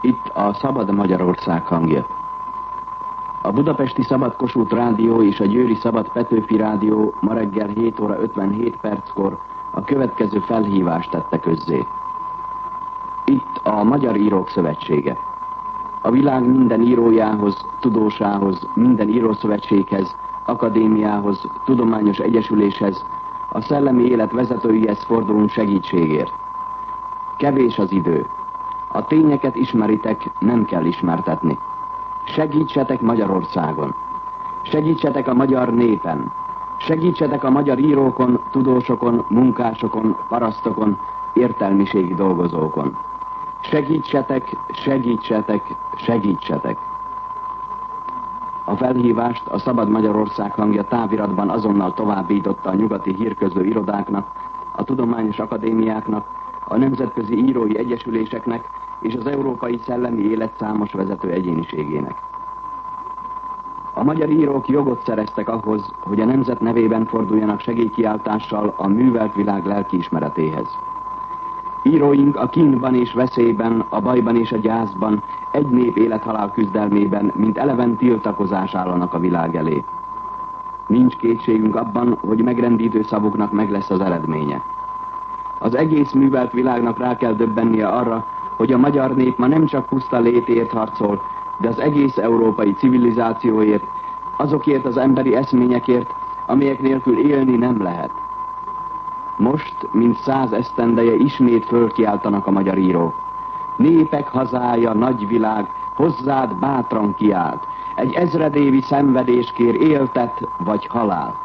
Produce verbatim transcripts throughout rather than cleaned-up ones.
Itt a Szabad Magyarország hangja. A Budapesti Szabad Kossuth Rádió és a Győri Szabad Petőfi Rádió ma reggel hét óra ötvenhét perckor a következő felhívást tette közzé. Itt a Magyar Írók Szövetsége. A világ minden írójához, tudósához, minden írószövetséghez, akadémiához, tudományos egyesüléshez, a szellemi élet vezetőihez fordulunk segítségért. Kevés az idő. A tényeket ismeritek, nem kell ismertetni. Segítsetek Magyarországon. Segítsetek a magyar népen. Segítsetek a magyar írókon, tudósokon, munkásokon, parasztokon, értelmiségi dolgozókon. Segítsetek, segítsetek, segítsetek. A felhívást a Szabad Magyarország hangja táviratban azonnal továbbította a nyugati hírközlő irodáknak, a tudományos akadémiáknak, a nemzetközi írói egyesüléseknek és az európai szellemi élet számos vezető egyéniségének. A magyar írók jogot szereztek ahhoz, hogy a nemzet nevében forduljanak segélykiáltással a művelt világ lelkiismeretéhez. Íróink a kínban és veszélyben, a bajban és a gyászban, egy nép élethalál küzdelmében, mint eleven tiltakozás állanak a világ elé. Nincs kétségünk abban, hogy megrendítő szavuknak meg lesz az eredménye. Az egész művelt világnak rá kell döbbennie arra, hogy a magyar nép ma nem csak puszta létért harcol, de az egész európai civilizációért, azokért az emberi eszményekért, amelyek nélkül élni nem lehet. Most, mint száz esztendeje ismét fölkiáltanak a magyar írók. Népek hazája, nagyvilág, hozzád bátran kiált, egy ezredévi szenvedés kér éltet vagy halált.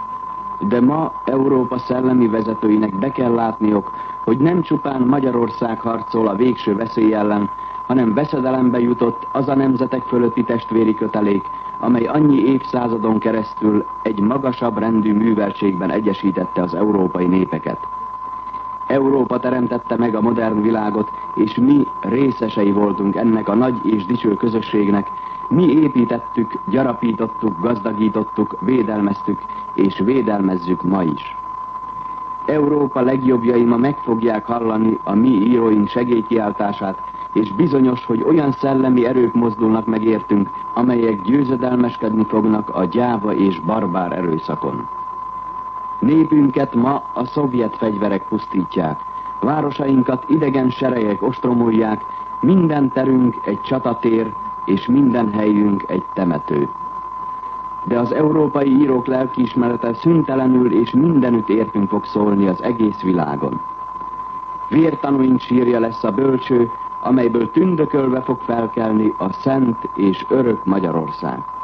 De ma Európa szellemi vezetőinek be kell látniuk, hogy nem csupán Magyarország harcol a végső veszély ellen, hanem veszedelembe jutott az a nemzetek fölötti testvéri kötelék, amely annyi évszázadon keresztül egy magasabb rendű műveltségben egyesítette az európai népeket. Európa teremtette meg a modern világot, és mi részesei voltunk ennek a nagy és dicső közösségnek. Mi építettük, gyarapítottuk, gazdagítottuk, védelmeztük, és védelmezzük ma is. Európa legjobbjai ma meg fogják hallani a mi íróink segélykiáltását, és bizonyos, hogy olyan szellemi erők mozdulnak meg értünk, amelyek győzedelmeskedni fognak a gyáva és barbár erőszakon. Népünket ma a szovjet fegyverek pusztítják, városainkat idegen serejek ostromolják, minden terünk egy csatatér, és minden helyünk egy temető. De az európai írók lelkiismerete szüntelenül és mindenütt értünk fog szólni az egész világon. Vértanúink sírja lesz a bölcső, amelyből tündökölve fog felkelni a szent és örök Magyarország.